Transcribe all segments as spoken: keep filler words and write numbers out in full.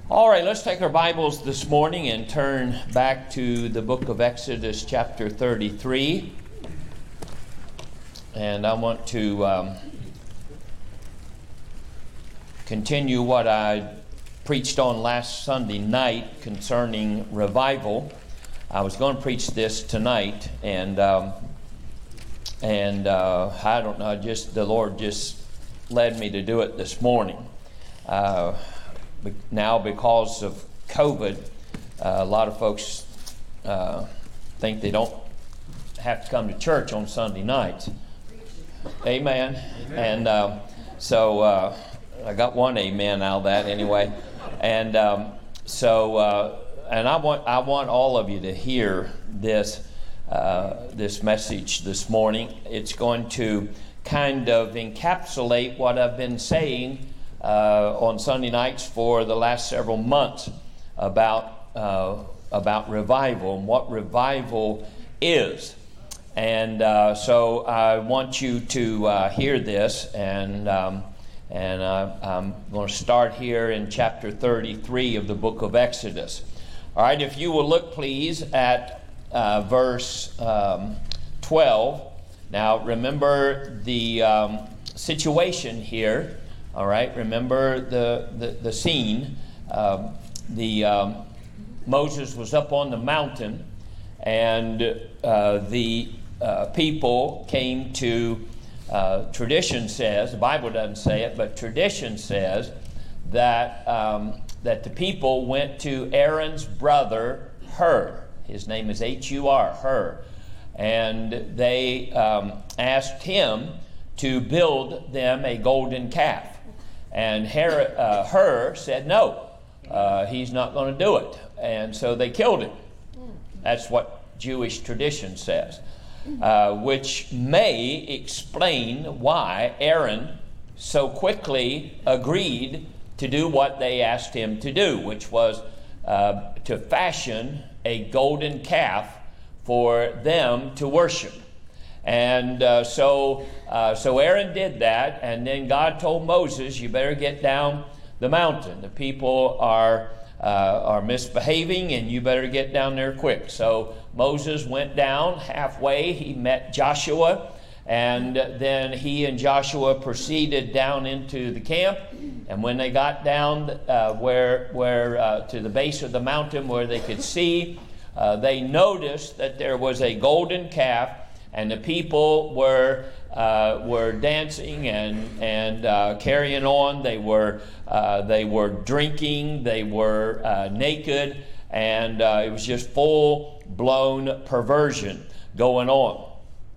All right, let's take our Bibles this morning and turn back to the book of Exodus chapter thirty-three. And I want to um, continue what I preached on last Sunday night concerning revival. I was going to preach this tonight, and um, and uh, I don't know, just the Lord just led me to do it this morning. Uh, Now, because of COVID, uh, a lot of folks uh, think they don't have to come to church on Sunday nights. Amen. Amen. And uh, so uh, I got one amen out of that anyway. And um, so, uh, and I want I want all of you to hear this uh, this message this morning. It's going to kind of encapsulate what I've been saying Uh, on Sunday nights for the last several months about uh, about revival and what revival is. And uh, so I want you to uh, hear this, and um, and uh, I'm going to start here in chapter thirty-three of the book of Exodus. All right, if you will look, please, at uh, verse um, twelve. Now, remember the um, situation here. All right, remember the, the, the scene. Um, the um, Moses was up on the mountain, and uh, the uh, people came to, uh, tradition says, the Bible doesn't say it, but tradition says that, um, that the people went to Aaron's brother, Hur. His name is H U R, Hur. And they um, asked him to build them a golden calf. And Her, uh, Hur said no, uh, he's not going to do it. And so they killed him. That's what Jewish tradition says, uh, which may explain why Aaron so quickly agreed to do what they asked him to do, which was uh, to fashion a golden calf for them to worship. And uh, so uh, so Aaron did that, and then God told Moses, you better get down the mountain. The people are uh, are misbehaving, and you better get down there quick. So Moses went down halfway. He met Joshua, and then he and Joshua proceeded down into the camp. And when they got down uh, where, where uh, to the base of the mountain where they could see, uh, they noticed that there was a golden calf. And the people were uh, were dancing and and uh, carrying on. They were uh, they were drinking. They were uh, naked, and uh, it was just full blown perversion going on.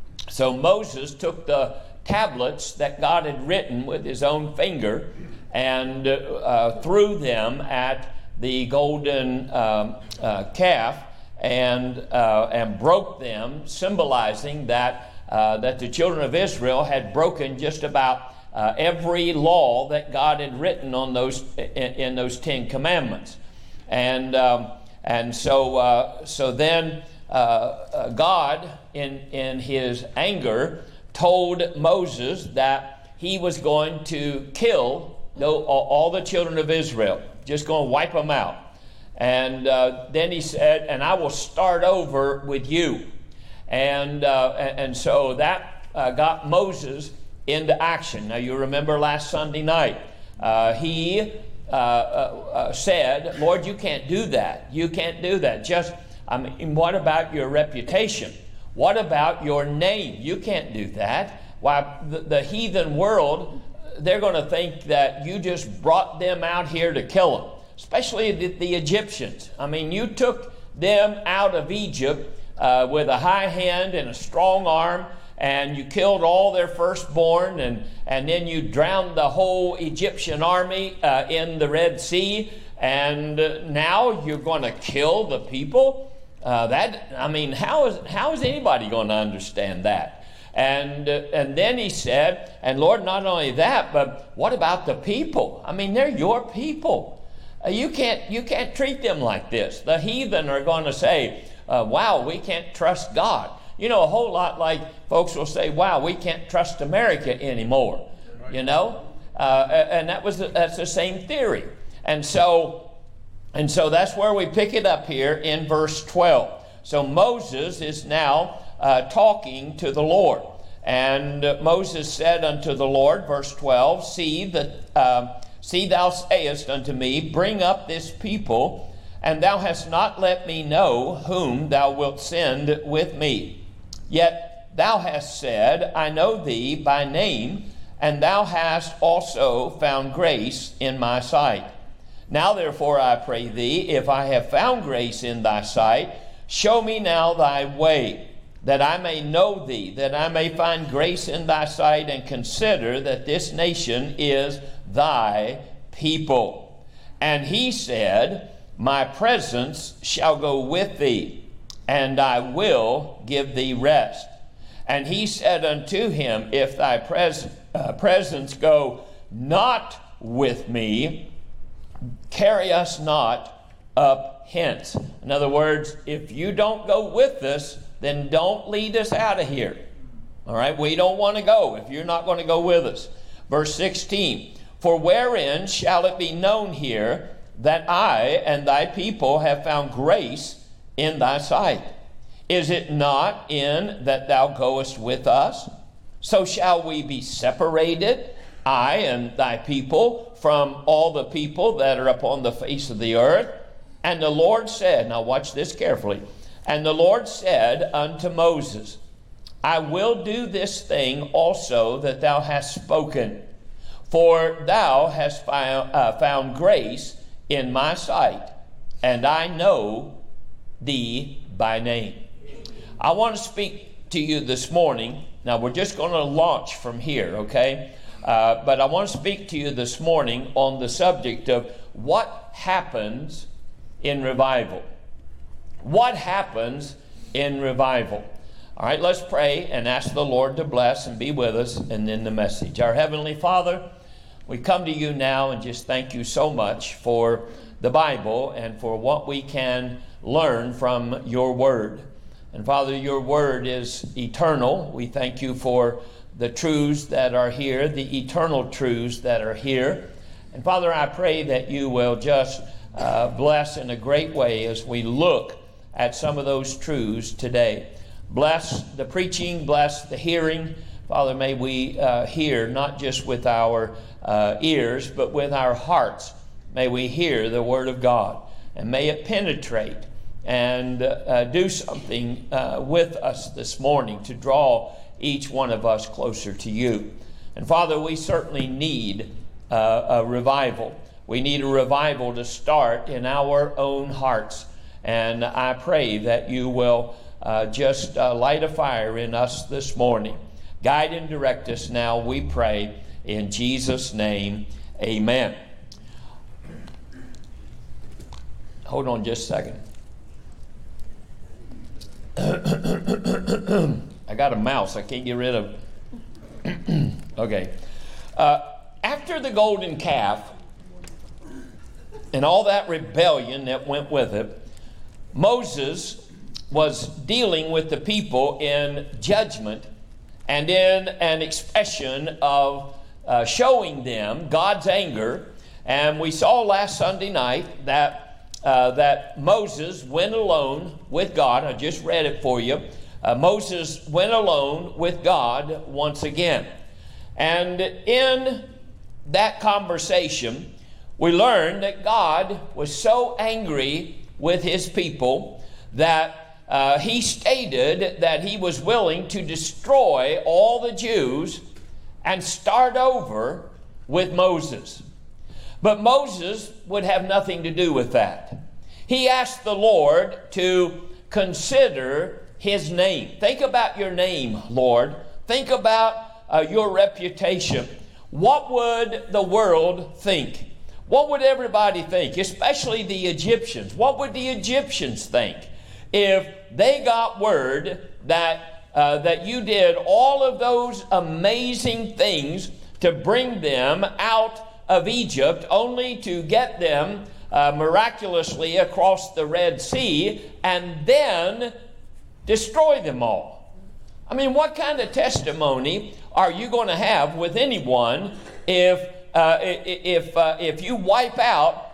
So Moses took the tablets that God had written with his own finger and uh, threw them at the golden um, uh, calf. And uh, and broke them, symbolizing that uh, that the children of Israel had broken just about uh, every law that God had written on those in, in those Ten Commandments, and um, and so uh, so then uh, uh, God in in His anger told Moses that He was going to kill all the children of Israel, just going to wipe them out. And uh, then he said, and I will start over with you. And uh, and so that uh, got Moses into action. Now you remember last Sunday night, uh, he uh, uh, said, Lord, you can't do that. You can't do that. Just, I mean, what about your reputation? What about your name? You can't do that. Why, the, the heathen world, they're going to think that you just brought them out here to kill them. Especially the, the Egyptians. I mean, you took them out of Egypt uh, with a high hand and a strong arm, and you killed all their firstborn, and, and then you drowned the whole Egyptian army uh, in the Red Sea, and uh, now you're going to kill the people? Uh, that I mean, how is how is anybody going to understand that? And uh, and then he said, and Lord, not only that, but what about the people? I mean, they're your people. Uh, you can't you can't treat them like this. The heathen are going to say, uh, wow, we can't trust God. You know, a whole lot like folks will say, wow, we can't trust America anymore. Right. You know, uh, and that was the, that's the same theory. And so And so that's where we pick it up here in verse twelve. So Moses is now uh, talking to the Lord. And uh, Moses said unto the Lord, verse twelve, See that uh, see thou sayest unto me, Bring up this people, and thou hast not let me know whom thou wilt send with me. Yet thou hast said, I know thee by name, and thou hast also found grace in my sight. Now therefore I pray thee, if I have found grace in thy sight, show me now thy way, that I may know thee, that I may find grace in thy sight, and consider that this nation is thy people. And he said, My presence shall go with thee, and I will give thee rest. And he said unto him, If thy pres- uh, presence go not with me, carry us not up hence. In other words, if you don't go with us, then don't lead us out of here. All right, we don't want to go if you're not going to go with us. Verse sixteen, For wherein shall it be known here that I and thy people have found grace in thy sight? Is it not in that thou goest with us? So shall we be separated, I and thy people, from all the people that are upon the face of the earth? And the Lord said, now watch this carefully, and the Lord said unto Moses, I will do this thing also that thou hast spoken, for thou hast found, uh, found grace in my sight, and I know thee by name. I want to speak to you this morning. Now we're just going to launch from here, okay? Uh, but I want to speak to you this morning on the subject of what happens in revival. What happens in revival? All right, let's pray and ask the Lord to bless and be with us, and then the message. Our Heavenly Father, we come to you now and just thank you so much for the Bible and for what we can learn from your word. And Father, your word is eternal. We thank you for the truths that are here, the eternal truths that are here. And Father, I pray that you will just uh, bless in a great way as we look at some of those truths today. Bless the preaching, bless the hearing. Father, may we uh, hear not just with our uh, ears, but with our hearts. May we hear the word of God, and may it penetrate and uh, do something uh, with us this morning to draw each one of us closer to you. And Father, we certainly need uh, a revival. We need a revival to start in our own hearts. And I pray that you will uh, just uh, light a fire in us this morning. Guide and direct us now, we pray, in Jesus' name, amen. Hold on just a second. I got a mouse I can't get rid of. Okay. Uh, after the golden calf and all that rebellion that went with it, Moses was dealing with the people in judgment and in an expression of uh, showing them God's anger. And we saw last Sunday night that Uh, that Moses went alone with God. I just read it for you. Uh, Moses went alone with God once again. And in that conversation, we learned that God was so angry with his people that uh, he stated that he was willing to destroy all the Jews and start over with Moses. But Moses would have nothing to do with that. He asked the Lord to consider his name. Think about your name, Lord. Think about uh, your reputation. What would the world think? What would everybody think, especially the Egyptians? What would the Egyptians think if they got word that, uh, that you did all of those amazing things to bring them out of Egypt, only to get them uh, miraculously across the Red Sea and then destroy them all? I mean, what kind of testimony are you going to have with anyone if uh, if uh, if you wipe out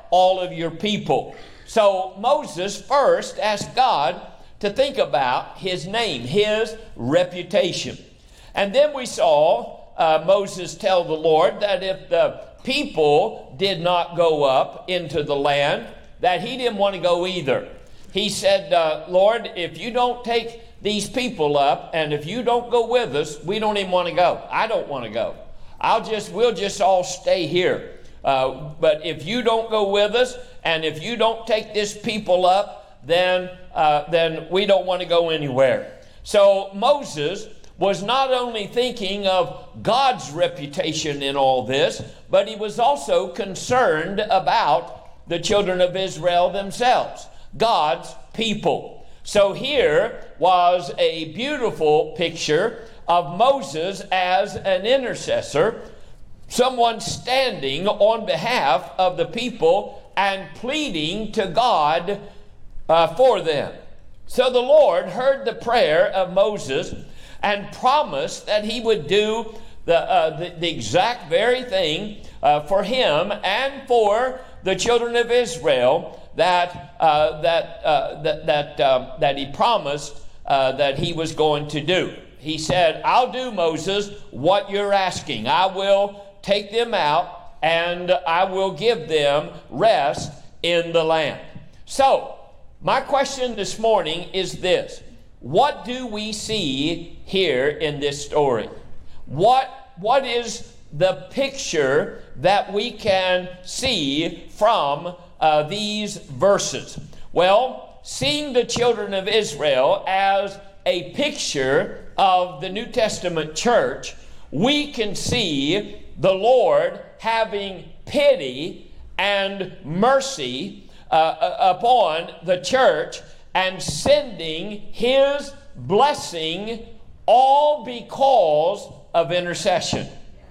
all of your people. So Moses first asked God to think about his name, his reputation. And then we saw uh, Moses tell the Lord that if the people did not go up into the land, that he didn't want to go either. He said, uh, Lord, if you don't take these people up, and if you don't go with us, we don't even want to go. I don't want to go. I'll just, we'll just all stay here. Uh, but if you don't go with us, and if you don't take this people up, then, uh, then we don't want to go anywhere. So Moses was not only thinking of God's reputation in all this, but he was also concerned about the children of Israel themselves, God's people. So here was a beautiful picture of Moses as an intercessor, someone standing on behalf of the people and pleading to God uh, for them. So the Lord heard the prayer of Moses and promised that he would do the, uh, the, the exact very thing uh, for him and for the children of Israel that uh, that uh, that that, um, that he promised uh, that he was going to do. He said, I'll do, Moses, what you're asking. I will take them out and I will give them rest in the land. So, my question this morning is this. What do we see here in this story? What, what is the picture that we can see from uh, these verses? Well, seeing the children of Israel as a picture of the New Testament church, we can see the Lord having pity and mercy uh, upon the church and sending his blessing, all because of intercession.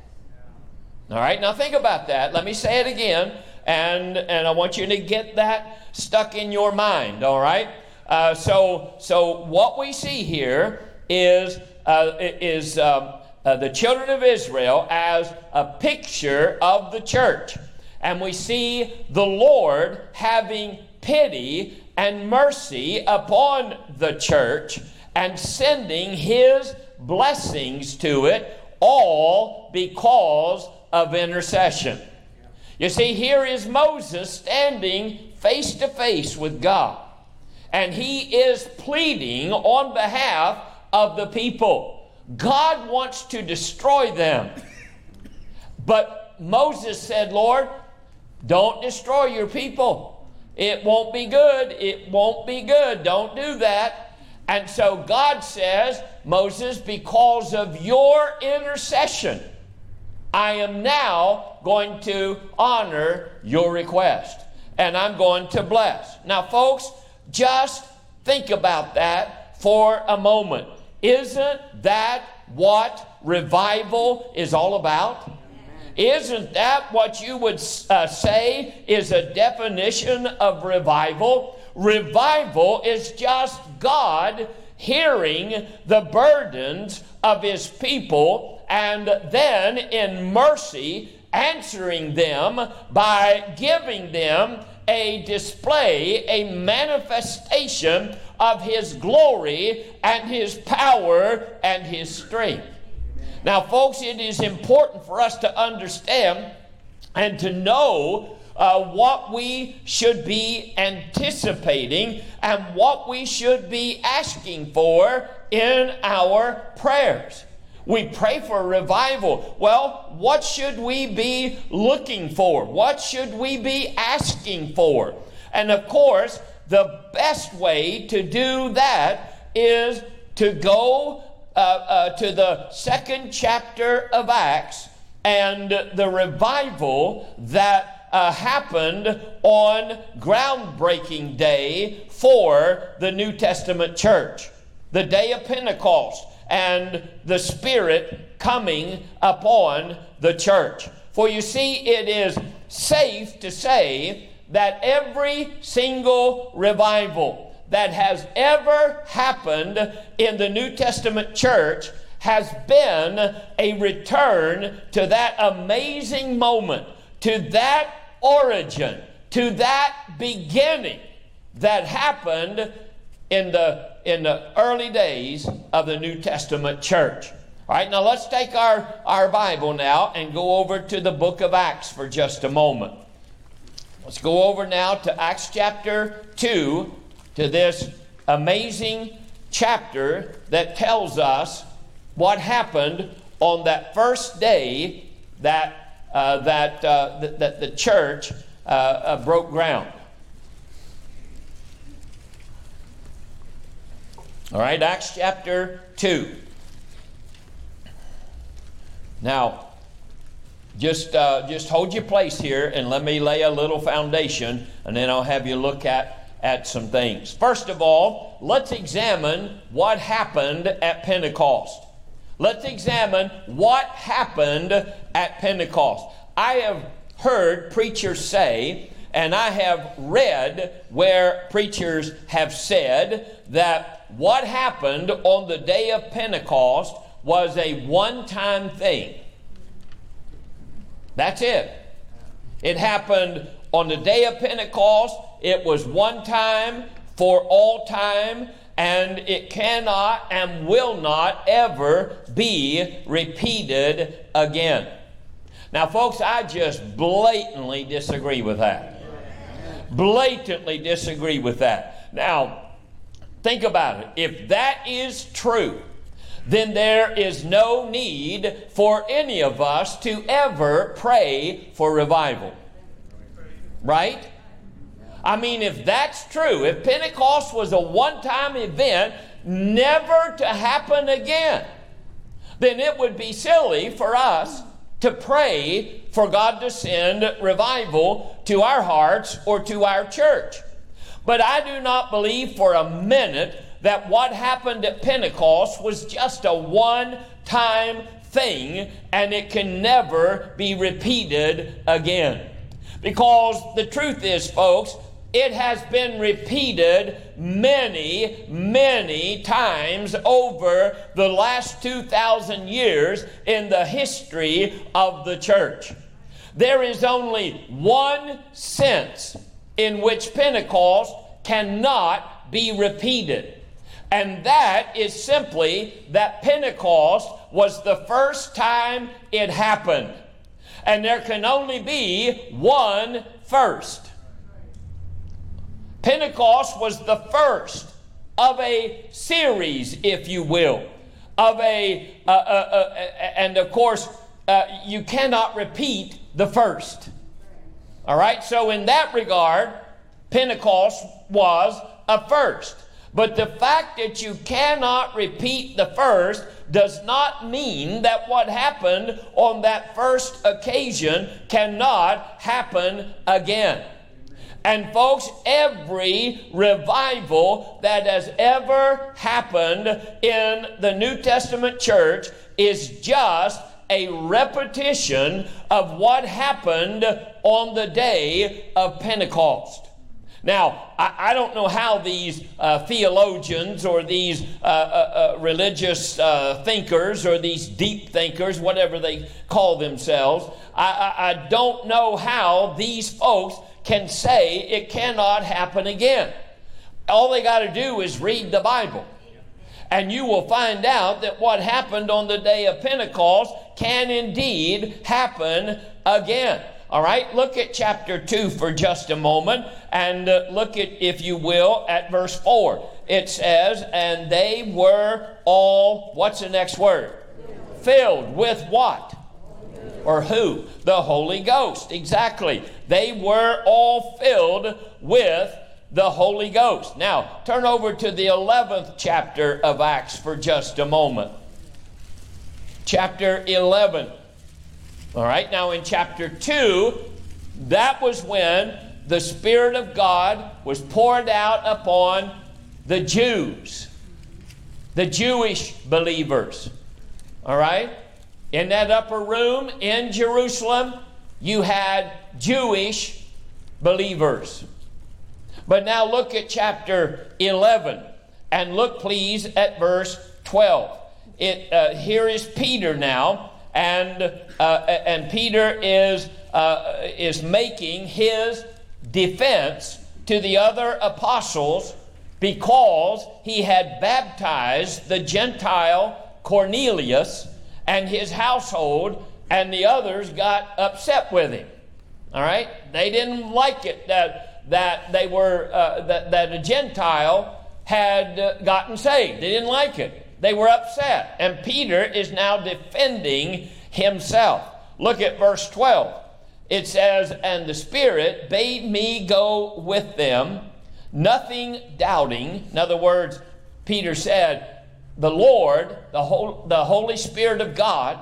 All right, now think about that. Let me say it again, and, and I want you to get that stuck in your mind, all right? Uh, so, so what we see here is, uh, is um, uh, the children of Israel as a picture of the church. And we see the Lord having pity and mercy upon the church and sending his blessings to it, all because of intercession. You see, here is Moses standing face to face with God, and he is pleading on behalf of the people. God wants to destroy them, but Moses said, Lord, don't destroy your people. It won't be good. It won't be good. Don't do that. And so God says, Moses, because of your intercession, I am now going to honor your request. And I'm going to bless. Now, folks, just think about that for a moment. Isn't that what revival is all about? Isn't that what you would uh, say is a definition of revival? Revival is just God hearing the burdens of his people and then in mercy answering them by giving them a display, a manifestation of his glory and his power and his strength. Now, folks, it is important for us to understand and to know uh, what we should be anticipating and what we should be asking for in our prayers. We pray for revival. Well, what should we be looking for? What should we be asking for? And of course, the best way to do that is to go uh, uh, to the second chapter of Acts and the revival that uh, happened on groundbreaking day for the New Testament church, the day of Pentecost, and the Spirit coming upon the church. For you see, it is safe to say that every single revival that has ever happened in the New Testament church has been a return to that amazing moment, to that origin, to that beginning that happened in the, in the early days of the New Testament church. All right, now let's take our, our Bible now and go over to the book of Acts for just a moment. Let's go over now to Acts chapter two, to this amazing chapter that tells us what happened on that first day that, uh, that, uh, that, that the church uh, uh, broke ground. All right, Acts chapter two. Now, just uh, just hold your place here and let me lay a little foundation, and then I'll have you look at, at some things. First of all, let's examine what happened at Pentecost. Let's examine what happened at Pentecost. I have heard preachers say, and I have read where preachers have said that what happened on the day of Pentecost was a one-time thing. That's it. It happened on the day of Pentecost. It was one time for all time, and it cannot and will not ever be repeated again. Now, folks, I just blatantly disagree with that. Blatantly disagree with that. Now, think about it. If that is true, then there is no need for any of us to ever pray for revival. Right? I mean, if that's true, if Pentecost was a one-time event, never to happen again, then it would be silly for us to pray for God to send revival to our hearts or to our church. But I do not believe for a minute that what happened at Pentecost was just a one-time thing and it can never be repeated again. Because the truth is, folks, it has been repeated many, many times over the last two thousand years in the history of the church. There is only one sense in which Pentecost cannot be repeated. And that is simply that Pentecost was the first time it happened. And there can only be one first. Pentecost was the first of a series, if you will, of a, uh, uh, uh, and of course, uh, you cannot repeat the first. All right, so in that regard, Pentecost was a first. But the fact that you cannot repeat the first does not mean that what happened on that first occasion cannot happen again. And folks, every revival that has ever happened in the New Testament church is just a repetition of what happened on the day of Pentecost. Now, I, I don't know how these uh, theologians or these uh, uh, uh, religious uh, thinkers or these deep thinkers, whatever they call themselves, I, I, I don't know how these folks can say it cannot happen again. All they got to do is read the Bible. And you will find out that what happened on the day of Pentecost can indeed happen again. All right, look at chapter two for just a moment and uh, look at, if you will, at verse four. It says, and they were all, what's the next word? Filled with what? Or who? The Holy Ghost. Exactly. They were all filled with the Holy Ghost. Now, turn over to the eleventh chapter of Acts for just a moment. Chapter eleven. All right, now in chapter two, that was when the Spirit of God was poured out upon the Jews, the Jewish believers. All right? In that upper room in Jerusalem, you had Jewish believers. But now look at chapter eleven, and look please at verse twelve. It, uh, here is Peter now. And uh, and Peter is uh, is making his defense to the other apostles because he had baptized the Gentile Cornelius and his household, and the others got upset with him. All right? They didn't like it that that they were uh, that that a Gentile had uh, gotten saved. They didn't like it. They were upset, and Peter is now defending himself. Look at verse twelve. It says, "And the Spirit bade me go with them, nothing doubting." In other words, Peter said, the Lord, the, whole, the Holy Spirit of God,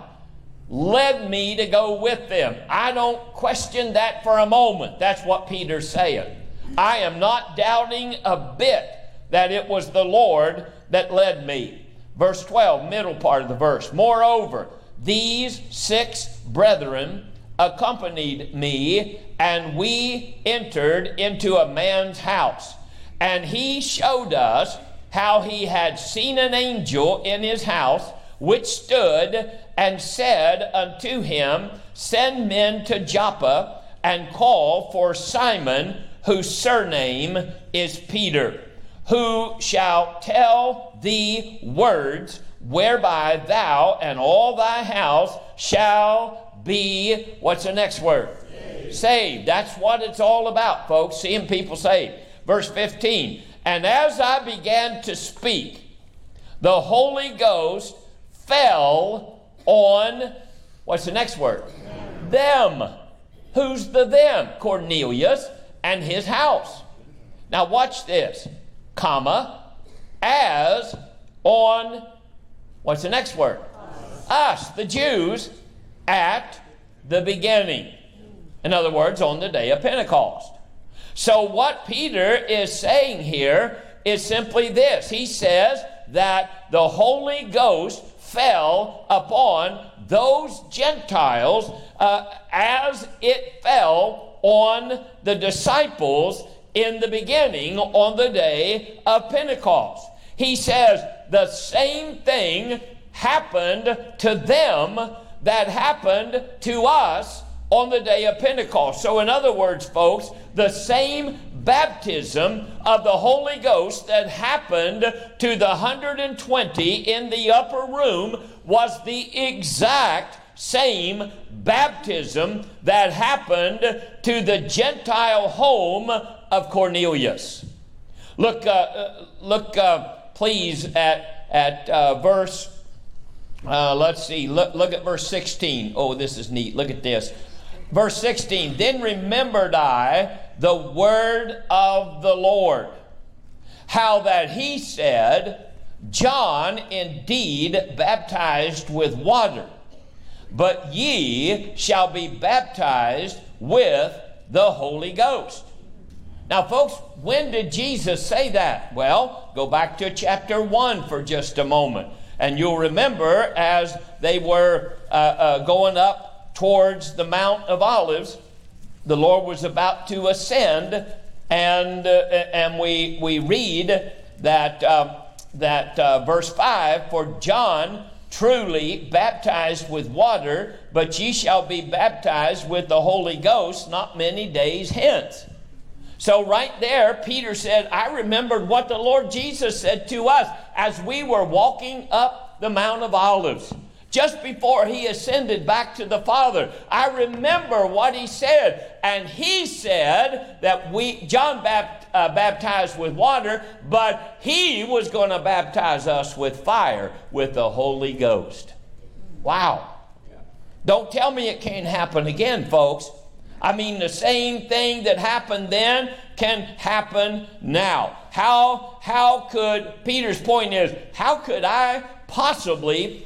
led me to go with them. I don't question that for a moment. That's what Peter's saying. I am not doubting a bit that it was the Lord that led me. Verse twelve, middle part of the verse. "Moreover, these six brethren accompanied me, and we entered into a man's house. And he showed us how he had seen an angel in his house, which stood and said unto him, Send men to Joppa, and call for Simon, whose surname is Peter, who shall tell thee words whereby thou and all thy house shall be," what's the next word? Saved. Saved. That's what it's all about, folks, seeing people saved. Verse fifteen, "And as I began to speak, the Holy Ghost fell on," what's the next word? Them. them. Who's the them? Cornelius and his house. Now watch this, comma, as on, what's the next word? Us, Us the Jews, at the beginning. In other words, on the day of Pentecost. So what Peter is saying here is simply this. He says that the Holy Ghost fell upon those Gentiles uh, as it fell on the disciples in the beginning on the day of Pentecost. He says the same thing happened to them that happened to us on the day of Pentecost. So in other words, folks, the same baptism of the Holy Ghost that happened to the one hundred twenty in the upper room was the exact same baptism that happened to the Gentile home of Cornelius. Look, uh, look, uh, please, at at uh, verse. Uh, let's see. Look, look at verse sixteen. Oh, this is neat. Look at this. Verse sixteen. "Then remembered I the word of the Lord, how that he said, John indeed baptized with water, but ye shall be baptized with the Holy Ghost." Now, folks, when did Jesus say that? Well, go back to chapter one for just a moment. And you'll remember as they were uh, uh, going up towards the Mount of Olives, the Lord was about to ascend, and uh, and we we read that uh, that uh, verse five, "For John truly baptized with water, but ye shall be baptized with the Holy Ghost not many days hence." So right there, Peter said, I remembered what the Lord Jesus said to us as we were walking up the Mount of Olives, just before he ascended back to the Father. I remember what he said, and he said that we John bapt, uh, baptized with water, but he was going to baptize us with fire, with the Holy Ghost. Wow. Don't tell me it can't happen again, folks. I mean, the same thing that happened then can happen now. How, how could, Peter's point is, how could I possibly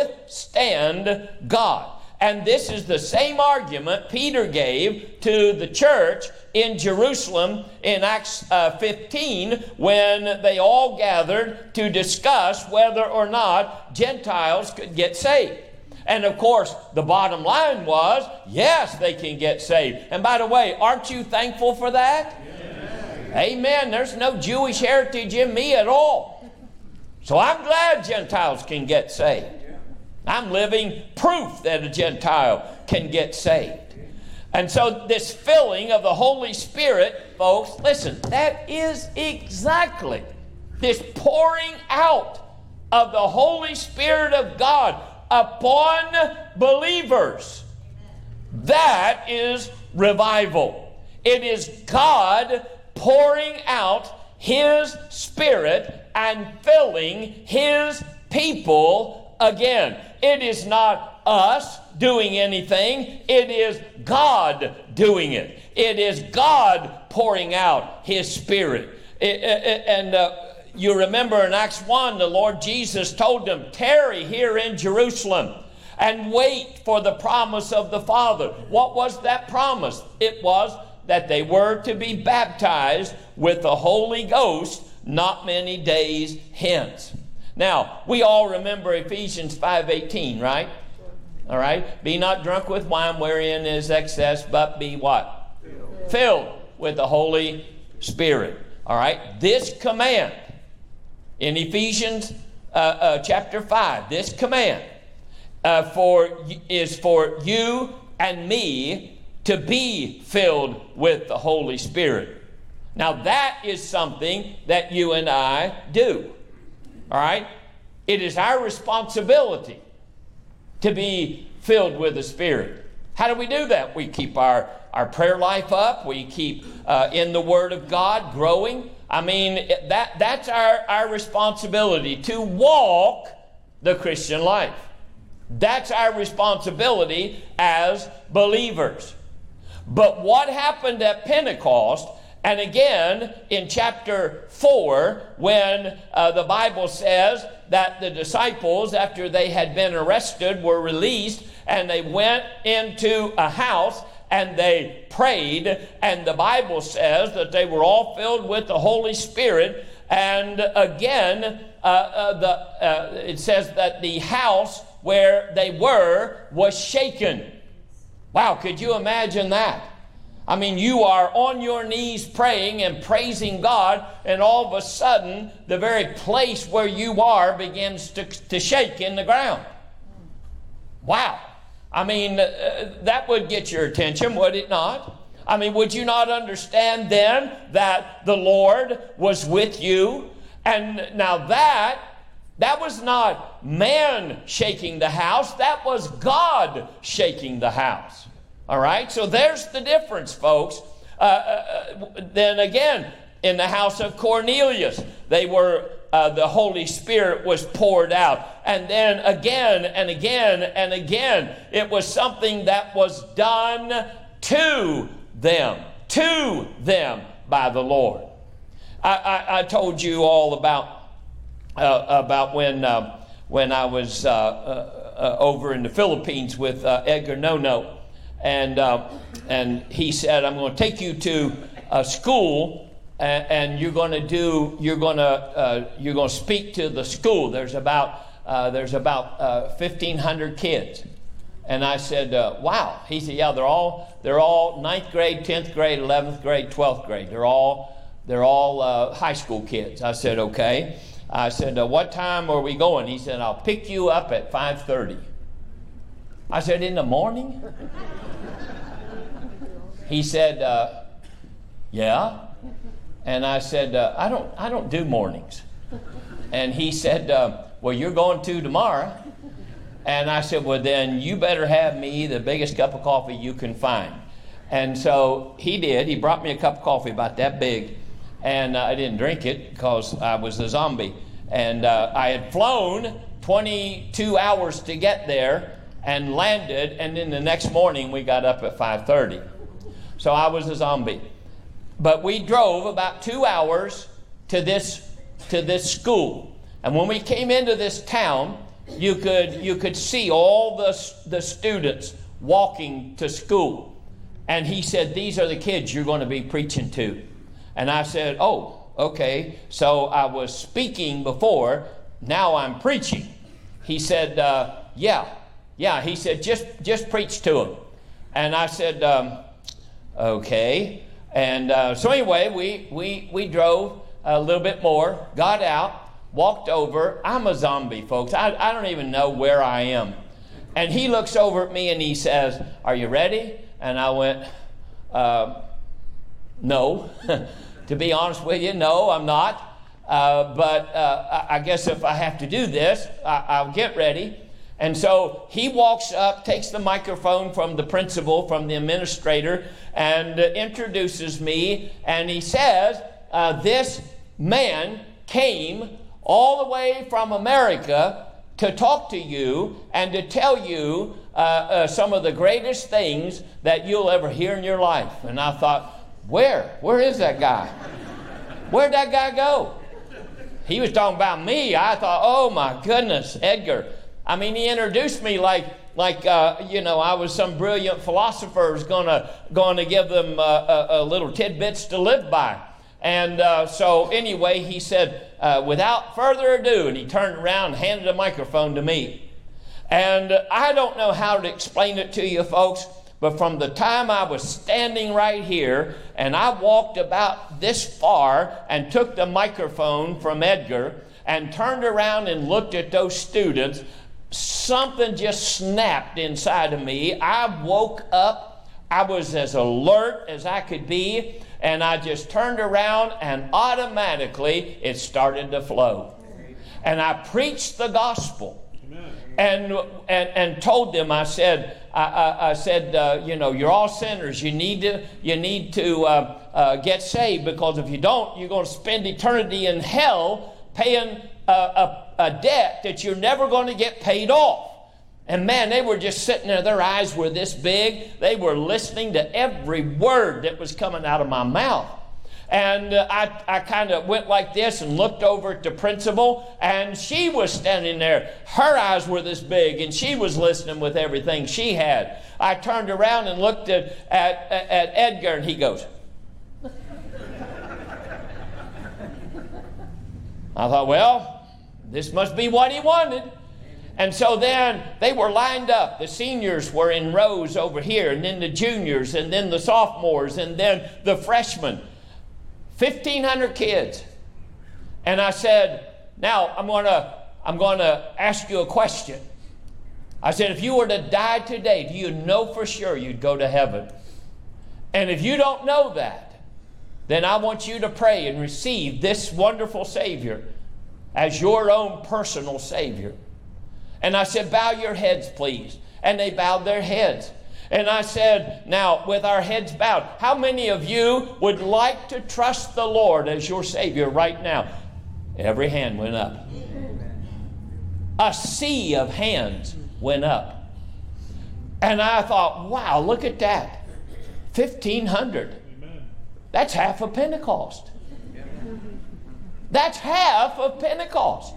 withstand God? And this is the same argument Peter gave to the church in Jerusalem in Acts uh, fifteen, when they all gathered to discuss whether or not Gentiles could get saved. And of course, the bottom line was, yes, they can get saved. And by the way, aren't you thankful for that? Amen. Amen. There's no Jewish heritage in me at all. So I'm glad Gentiles can get saved. I'm living proof that a Gentile can get saved. And so this filling of the Holy Spirit, folks, listen, that is exactly this pouring out of the Holy Spirit of God upon believers. That is revival. It is God pouring out His Spirit and filling His people again. It is not us doing anything. It is God doing it. It is God pouring out His Spirit. It, it, and uh, you remember in Acts one, the Lord Jesus told them, tarry here in Jerusalem and wait for the promise of the Father. What was that promise? It was that they were to be baptized with the Holy Ghost not many days hence. Now, we all remember Ephesians five eighteen, right? All right? Be not drunk with wine wherein is excess, but be what? Filled, Filled with the Holy Spirit. All right? This command in Ephesians uh, uh, chapter five, this command uh, for is for you and me to be filled with the Holy Spirit. Now, that is something that you and I do. All right? It is our responsibility to be filled with the Spirit. How do we do that? We keep our, our prayer life up. We keep uh, in the Word of God growing. I mean, that that's our, our responsibility, to walk the Christian life. That's our responsibility as believers. But what happened at Pentecost, and again in chapter four, when uh, the Bible says that the disciples, after they had been arrested, were released, and they went into a house and they prayed, and the Bible says that they were all filled with the Holy Spirit. And again, uh, uh, the, uh, it says that the house where they were was shaken. Wow, could you imagine that? I mean, you are on your knees praying and praising God, and all of a sudden, the very place where you are begins to, to shake in the ground. Wow. I mean, uh, that would get your attention, would it not? I mean, would you not understand then that the Lord was with you? And now that, that was not man shaking the house, that was God shaking the house. All right, so there's the difference, folks. Uh, uh, then again, in the house of Cornelius, they were uh, the Holy Spirit was poured out, and then again and again and again, it was something that was done to them, to them by the Lord. I, I, I told you all about uh, about when uh, when I was uh, uh, uh, over in the Philippines with uh, Edgar Nono. And uh, and he said, I'm going to take you to a school, and, and you're going to do you're going to uh, you're going to speak to the school. There's about uh, there's about uh, fifteen hundred kids. And I said, uh, wow. He said, yeah, they're all they're all ninth grade, tenth grade, eleventh grade, twelfth grade. They're all they're all uh, high school kids. I said, okay. I said, uh, what time are we going? He said, I'll pick you up at five thirty. I said, in the morning? He said, uh, yeah. And I said, uh, I don't I don't do mornings. And he said, uh, well, you're going to tomorrow. And I said, well, then you better have me the biggest cup of coffee you can find. And so he did. He brought me a cup of coffee about that big. And uh, I didn't drink it because I was a zombie. And uh, I had flown twenty-two hours to get there and landed. And then the next morning we got up at five thirty. So I was a zombie. But we drove about two hours to this to this school. And when we came into this town, you could you could see all the, the students walking to school. And he said, these are the kids you're going to be preaching to. And I said, oh, okay. So I was speaking before, now I'm preaching. He said, uh, yeah, yeah. He said, just, just preach to them. And I said, um, okay. And uh, so anyway, we, we, we drove a little bit more, got out, walked over. I'm a zombie, folks. I, I don't even know where I am. And he looks over at me and he says, are you ready? And I went, uh, no. To be honest with you, no, I'm not. Uh, but uh, I guess if I have to do this, I, I'll get ready. And so he walks up, takes the microphone from the principal, from the administrator, and uh, introduces me. And he says, uh, this man came all the way from America to talk to you and to tell you uh, uh, some of the greatest things that you'll ever hear in your life. And I thought, where? Where is that guy? Where'd that guy go? He was talking about me. I thought, oh my goodness, Edgar. I mean, he introduced me like, like uh, you know, I was some brilliant philosopher who's gonna, gonna give them uh, a, a little tidbits to live by. And uh, so anyway, he said, uh, without further ado, and he turned around and handed a microphone to me. And uh, I don't know how to explain it to you folks, but from the time I was standing right here and I walked about this far and took the microphone from Edgar and turned around and looked at those students, something just snapped inside of me. I woke up. I was as alert as I could be, and I just turned around and automatically it started to flow. And I preached the gospel. And, and and told them, I said, I, I, I said, uh, you know, you're all sinners. You need to, you need to uh, uh, get saved, because if you don't, you're going to spend eternity in hell paying a, a, a debt that you're never going to get paid off. And man, they were just sitting there. Their eyes were this big. They were listening to every word that was coming out of my mouth. And uh, I, I kind of went like this and looked over at the principal, and she was standing there. Her eyes were this big, and she was listening with everything she had. I turned around and looked at, at, at Edgar, and he goes. I thought, well, this must be what he wanted. And so then they were lined up. The seniors were in rows over here, and then the juniors, and then the sophomores, and then the freshmen. fifteen hundred kids. And I said, now I'm going to I'm going to ask you a question. I said, if you were to die today, do you know for sure you'd go to heaven? And if you don't know that, then I want you to pray and receive this wonderful Savior as your own personal Savior. And I said, bow your heads, please. And they bowed their heads. And I said, now, with our heads bowed, how many of you would like to trust the Lord as your Savior right now? Every hand went up. A sea of hands went up. And I thought, wow, look at that. fifteen hundred. That's half of Pentecost. That's half of Pentecost.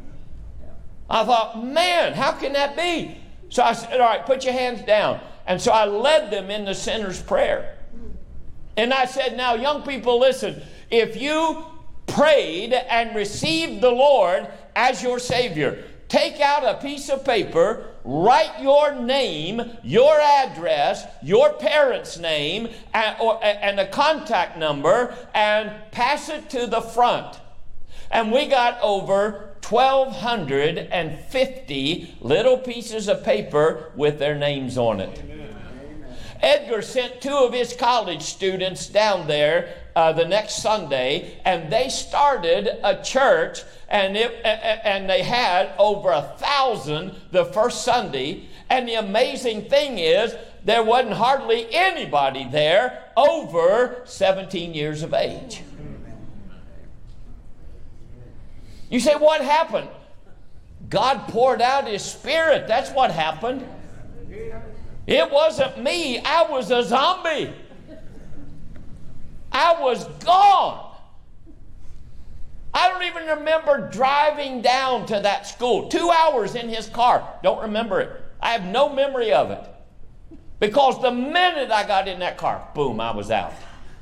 I thought, man, how can that be? So I said, all right, put your hands down. And so I led them in the sinner's prayer. And I said, now, young people, listen. If you prayed and received the Lord as your Savior, take out a piece of paper, write your name, your address, your parents' name, and, or, and a contact number, and pass it to the front. And we got over twelve fifty little pieces of paper with their names on it. Amen. Edgar sent two of his college students down there uh, the next Sunday, and they started a church, and it, and they had over a thousand the first Sunday. And the amazing thing is, there wasn't hardly anybody there over seventeen years of age. You say, what happened? God poured out His Spirit. That's what happened. It wasn't me. I was a zombie. I was gone. I don't even remember driving down to that school. Two hours in his car. Don't remember it. I have no memory of it. Because the minute I got in that car, boom, I was out.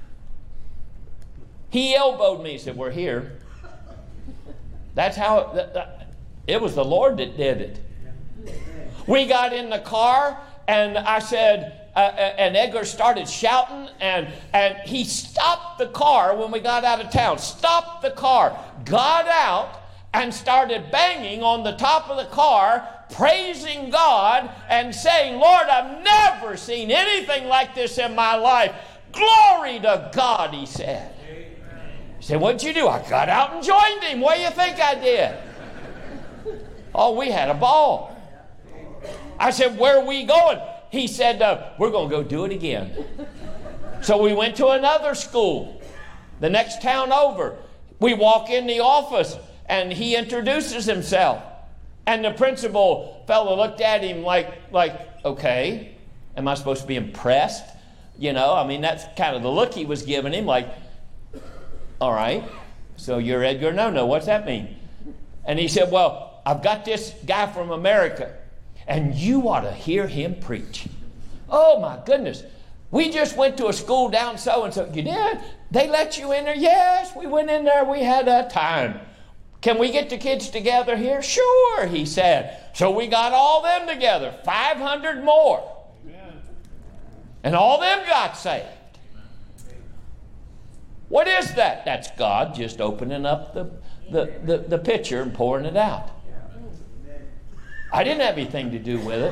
He elbowed me and said, we're here. That's how it, that, that, it was the Lord that did it. We got in the car, and I said, uh, and Edgar started shouting, and, and he stopped the car when we got out of town. Stopped the car, got out, and started banging on the top of the car praising God and saying, Lord, I've never seen anything like this in my life. Glory to God, he said. He said, what'd you do? I got out and joined him. What do you think I did? Oh, we had a ball. I said, where are we going? He said, uh, we're going to go do it again. So we went to another school, the next town over. We walk in the office, and he introduces himself. And the principal fellow looked at him like, like, okay, am I supposed to be impressed? You know, I mean, that's kind of the look he was giving him, like, all right, so you're Edgar No-No, what's that mean? And he said, well, I've got this guy from America, and you ought to hear him preach. Oh, my goodness. We just went to a school down so-and-so. You did? They let you in there? Yes, we went in there. We had a time. Can we get the kids together here? Sure, he said. So we got all them together, five hundred more. Amen. And all them got saved. What is that? That's God just opening up the, the, the, the pitcher and pouring it out. I didn't have anything to do with it.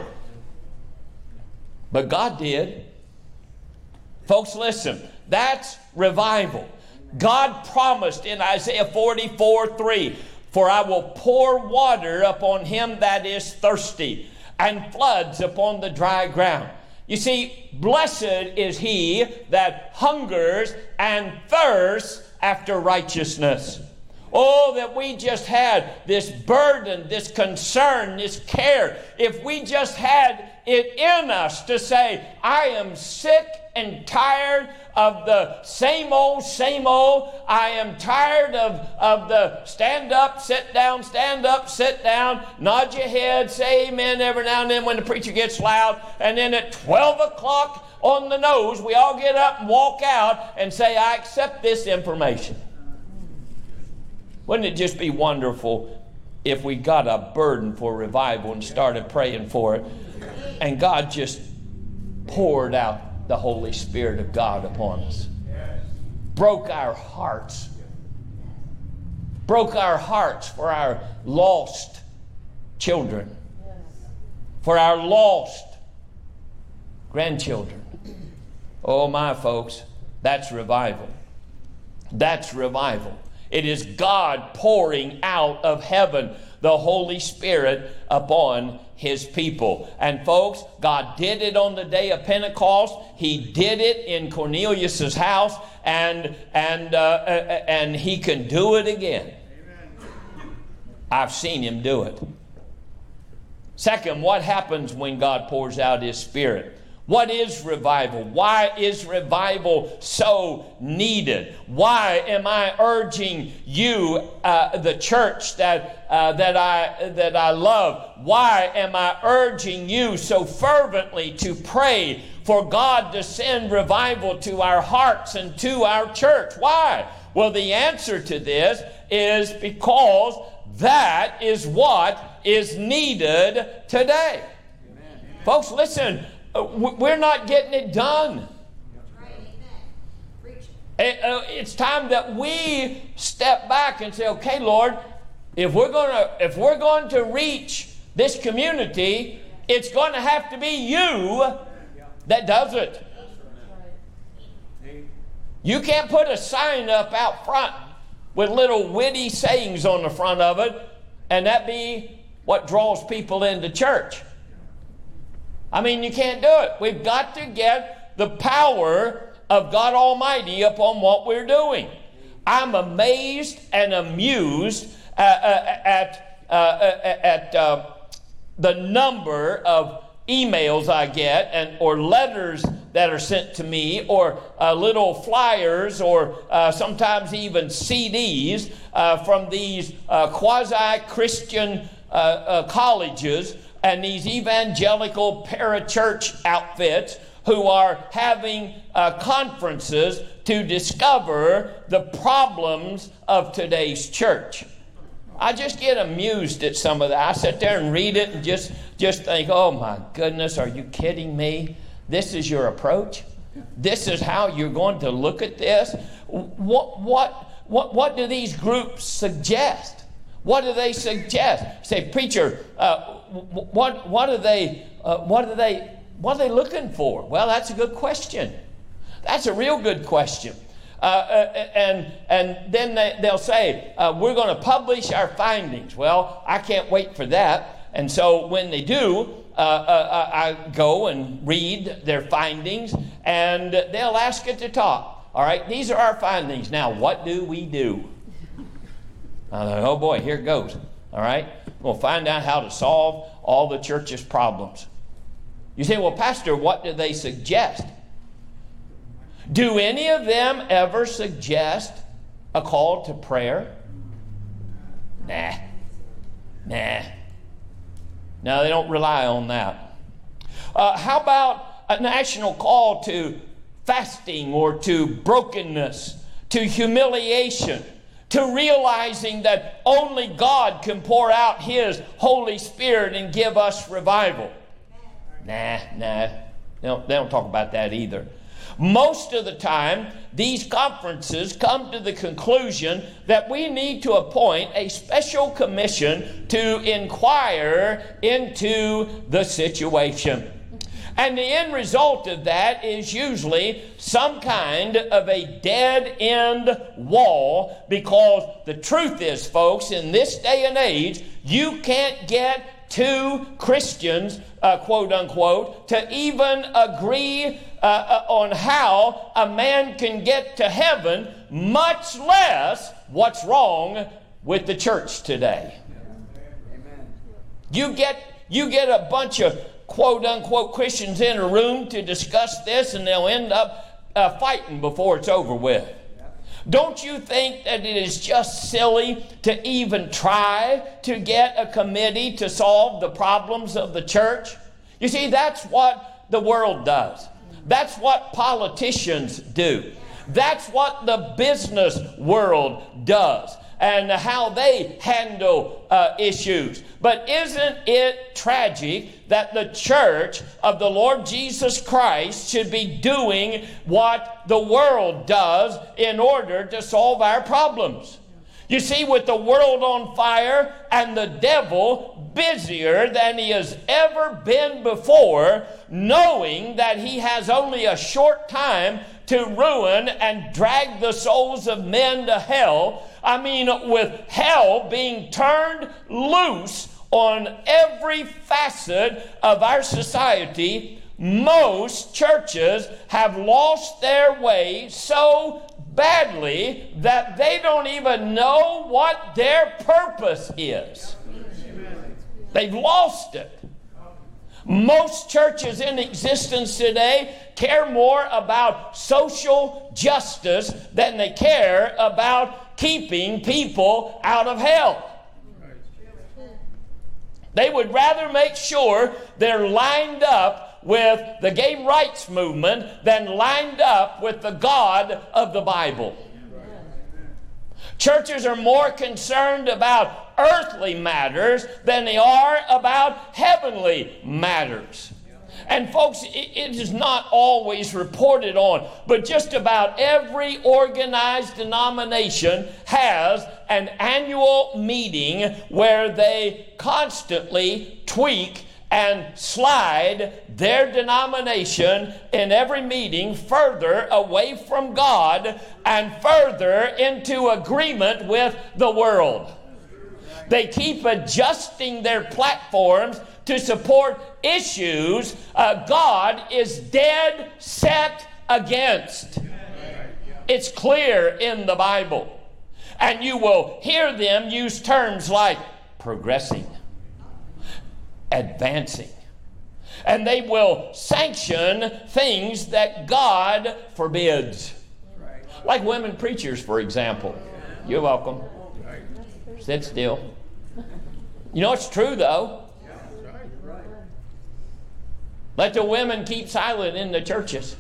But God did. Folks, listen. That's revival. God promised in Isaiah forty-four three, for I will pour water upon him that is thirsty, and floods upon the dry ground. You see, blessed is he that hungers and thirsts after righteousness. Oh, that we just had this burden, this concern, this care. If we just had it in us to say, I am sick and tired of the same old, same old. I am tired of, of the stand up, sit down, stand up, sit down, nod your head, say amen every now and then when the preacher gets loud. And then at twelve o'clock on the nose, we all get up and walk out and say, I accept this information. Wouldn't it just be wonderful if we got a burden for revival and started praying for it, and God just poured out the Holy Spirit of God upon us? Broke our hearts. Broke our hearts for our lost children. For our lost grandchildren. Oh my folks, that's revival. That's revival. It is God pouring out of heaven the Holy Spirit upon his people. And folks, God did it on the day of Pentecost. He did it in Cornelius' house, and and uh, and he can do it again. Amen. I've seen him do it. Second, what happens when God pours out his Spirit? What is revival? Why is revival so needed? Why am I urging you, uh, the church that uh, that I that I love? Why am I urging you so fervently to pray for God to send revival to our hearts and to our church? Why? Well, the answer to this is because that is what is needed today. Amen. Folks, listen. We're not getting it done. It's time that we step back and say, okay, Lord, if we're going to if we're going to reach this community, it's going to have to be you that does it. You can't put a sign up out front with little witty sayings on the front of it, and that be what draws people into church. I mean, you can't do it. We've got to get the power of God Almighty upon what we're doing. I'm amazed and amused uh, uh, at, uh, at uh, the number of emails I get and or letters that are sent to me, or uh, little flyers, or uh, sometimes even C Ds uh, from these uh, quasi-Christian uh, uh, colleges and these evangelical parachurch outfits who are having uh, conferences to discover the problems of today's church. I just get amused at some of that. I sit there and read it and just, just think, oh my goodness, are you kidding me? This is your approach? This is how you're going to look at this? What, what, what, what do these groups suggest? What do they suggest? Say, preacher, uh, what what are they uh, what are they what are they looking for? Well, that's a good question. That's a real good question. Uh, uh, and and then they, they'll say, uh, we're going to publish our findings. Well, I can't wait for that. And so when they do, uh, uh, I go and read their findings, and they'll ask at the top, all right, these are our findings. Now, what do we do? I thought, oh boy, here it goes. All right, we'll find out how to solve all the church's problems. You say, well, Pastor, what do they suggest? Do any of them ever suggest a call to prayer? Nah. Nah. No, they don't rely on that. Uh, how about a national call to fasting or to brokenness, to humiliation, to realizing that only God can pour out His Holy Spirit and give us revival? Nah, nah. They don't, they don't talk about that either. Most of the time, these conferences come to the conclusion that we need to appoint a special commission to inquire into the situation. And the end result of that is usually some kind of a dead-end wall, because the truth is, folks, in this day and age, you can't get two Christians, uh, quote unquote, to even agree uh, uh, on how a man can get to heaven, much less what's wrong with the church today. Amen. You get you get a bunch of quote unquote Christians in a room to discuss this, and they'll end up uh, fighting before it's over with. Don't you think that it is just silly to even try to get a committee to solve the problems of the church? You see, that's what the world does. That's what politicians do. That's what the business world does, and how they handle uh, issues. But isn't it tragic that the church of the Lord Jesus Christ should be doing what the world does in order to solve our problems? You see, with the world on fire and the devil busier than he has ever been before, knowing that he has only a short time to ruin and drag the souls of men to hell. I mean, with hell being turned loose on every facet of our society, most churches have lost their way so badly that they don't even know what their purpose is. They've lost it. Most churches in existence today care more about social justice than they care about keeping people out of hell. They would rather make sure they're lined up with the gay rights movement than lined up with the God of the Bible. Churches are more concerned about earthly matters than they are about heavenly matters. And folks, it is not always reported on, but just about every organized denomination has an annual meeting where they constantly tweak and slide their denomination in every meeting further away from God and further into agreement with the world. They keep adjusting their platforms to support issues uh, God is dead set against. It's clear in the Bible. And you will hear them use terms like progressing, advancing. And they will sanction things that God forbids. Like women preachers, for example. You're welcome. Sit still. You know it's true, though. Let the women keep silent in the churches.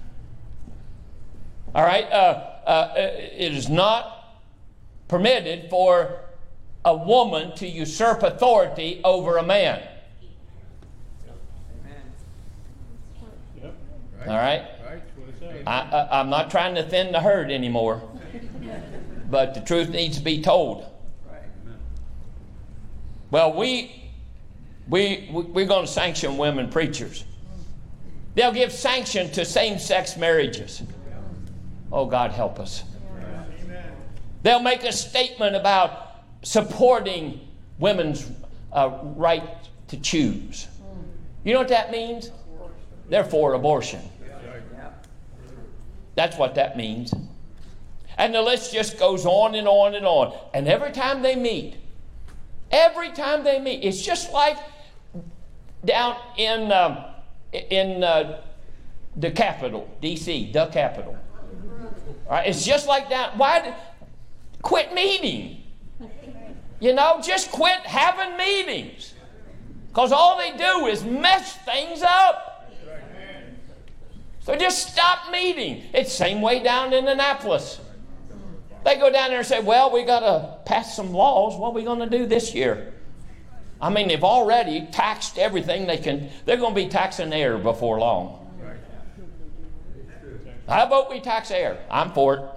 All right? Uh, uh, it is not permitted for a woman to usurp authority over a man. All right? I, I, I'm not trying to thin the herd anymore. But the truth needs to be told. Well, we, we, we're going to sanction women preachers. They'll give sanction to same-sex marriages. Oh, God help us. They'll make a statement about supporting women's uh, right to choose. You know what that means? They're for abortion. That's what that means. And the list just goes on and on and on. And every time they meet, every time they meet, it's just like down in um, in uh, the capital, D C, the capital. All right, it's just like that. Why? Did, quit meeting. You know, just quit having meetings. Because all they do is mess things up. So just stop meeting. It's the same way down in Annapolis. They go down there and say, well, we got to pass some laws. What are we going to do this year? I mean, they've already taxed everything they can. They're going to be taxing air before long. How about we tax air? I'm for it.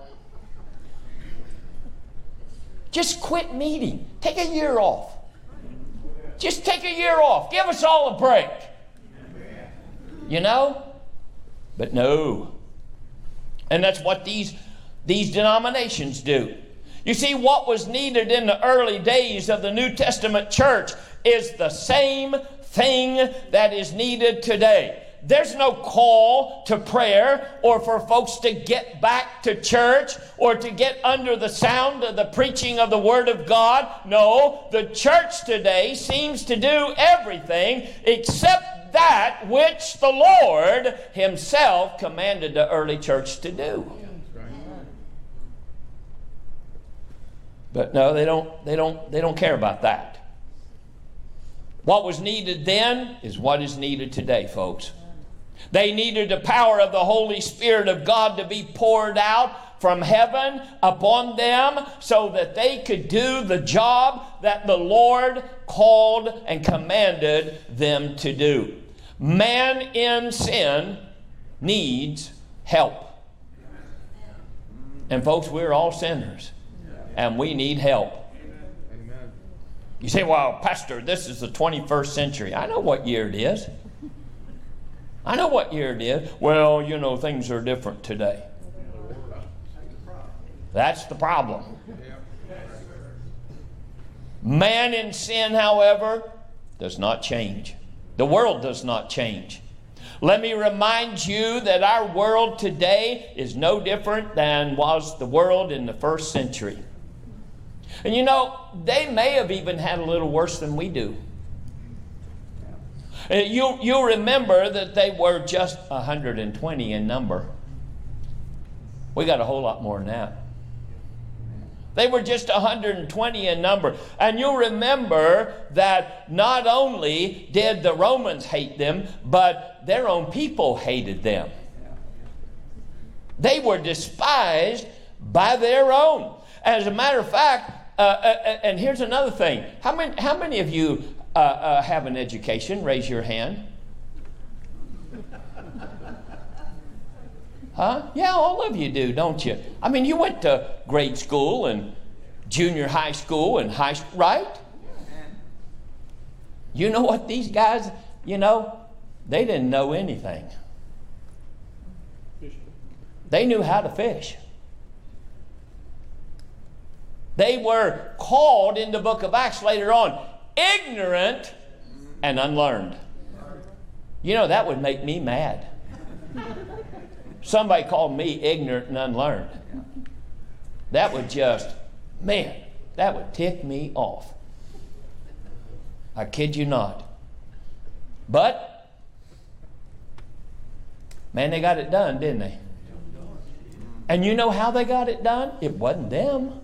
Just quit meeting. Take a year off. Just take a year off. Give us all a break. You know? But no. And that's what these, these denominations do. You see, what was needed in the early days of the New Testament church is the same thing that is needed today. There's no call to prayer or for folks to get back to church or to get under the sound of the preaching of the Word of God. No, the church today seems to do everything except that which the Lord Himself commanded the early church to do. But no, they don't, they don't, they don't care about that. What was needed then is what is needed today, folks. They needed the power of the Holy Spirit of God to be poured out from heaven upon them so that they could do the job that the Lord called and commanded them to do. Man in sin needs help. And folks, we're all sinners. And we need help. You say, well, Pastor, this is the twenty-first century. I know what year it is. I know what year it is. Well, you know, things are different today. That's the problem. Man in sin, however, does not change. The world does not change. Let me remind you that our world today is no different than was the world in the first century. And you know, they may have even had a little worse than we do. You, you remember that they were just one hundred twenty in number. We got a whole lot more than that. They were just one hundred twenty in number. And you remember that not only did the Romans hate them, but their own people hated them. They were despised by their own. As a matter of fact, uh, uh, and here's another thing. How many, how many of you uh, uh, have an education? Raise your hand. Huh? Yeah, all of you do, don't you? I mean, you went to grade school and junior high school and high school, right? You know what these guys, you know, they didn't know anything. They knew how to fish. They were called in the book of Acts later on ignorant and unlearned. You know, that would make me mad. Somebody called me ignorant and unlearned. That would just, man, that would tick me off. I kid you not. But, man, they got it done, didn't they? And you know how they got it done? It wasn't them.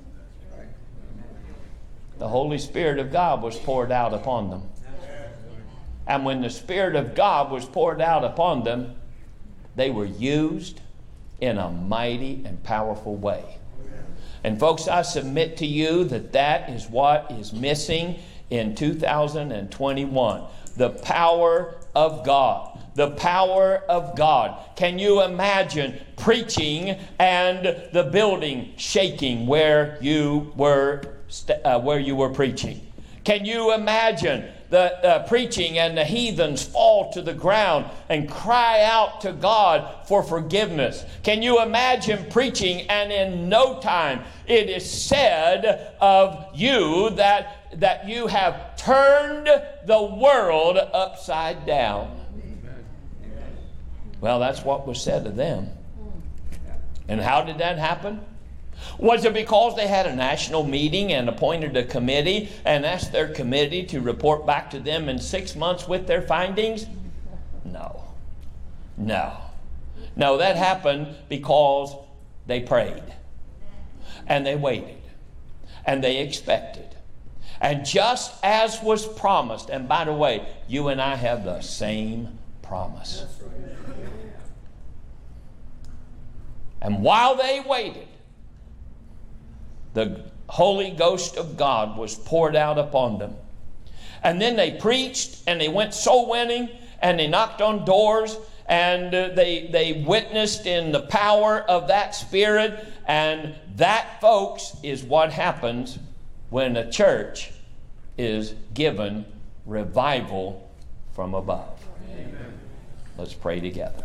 The Holy Spirit of God was poured out upon them. And when the Spirit of God was poured out upon them, they were used in a mighty and powerful way. And folks, I submit to you that that is what is missing in two thousand twenty-one. The power of God. The power of God. Can you imagine preaching and the building shaking where you were st- uh, where you were preaching? Can you imagine the uh, preaching and the heathens fall to the ground and cry out to God for forgiveness? Can you imagine preaching and in no time it is said of you that, that you have turned the world upside down? Well, that's what was said of them. And how did that happen? Was it because they had a national meeting and appointed a committee and asked their committee to report back to them in six months with their findings? No. No. No, that happened because they prayed. And they waited. And they expected. And just as was promised, and by the way, you and I have the same promise. And while they waited, the Holy Ghost of God was poured out upon them. And then they preached, and they went soul winning, and they knocked on doors, and uh, they, they witnessed in the power of that Spirit. And that, folks, is what happens when a church is given revival from above. Amen. Let's pray together.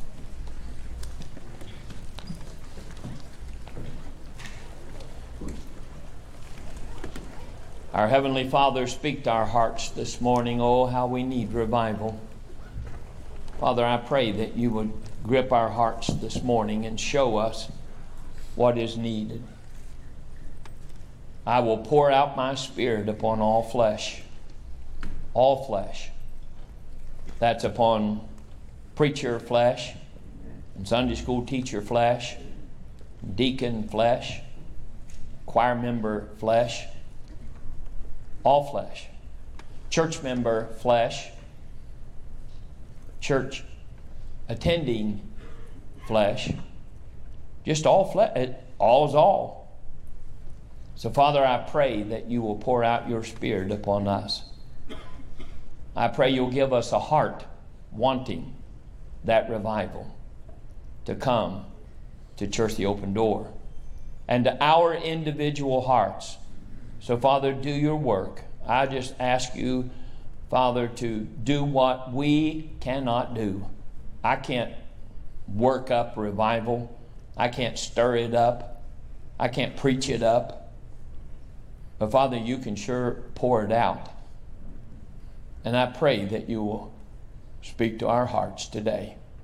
Our Heavenly Father, speak to our hearts this morning. Oh, how we need revival. Father, I pray that you would grip our hearts this morning and show us what is needed. I will pour out my Spirit upon all flesh. All flesh. That's upon preacher flesh, and Sunday school teacher flesh, deacon flesh, choir member flesh, all flesh, church member flesh, church attending flesh, just all flesh. All is all. So, Father, I pray that you will pour out your Spirit upon us. I pray you'll give us a heart wanting that revival to come to Church the Open Door and to our individual hearts. So, Father, do your work. I just ask you, Father, to do what we cannot do. I can't work up revival. I can't stir it up. I can't preach it up. But, Father, you can sure pour it out. And I pray that you will speak to our hearts today.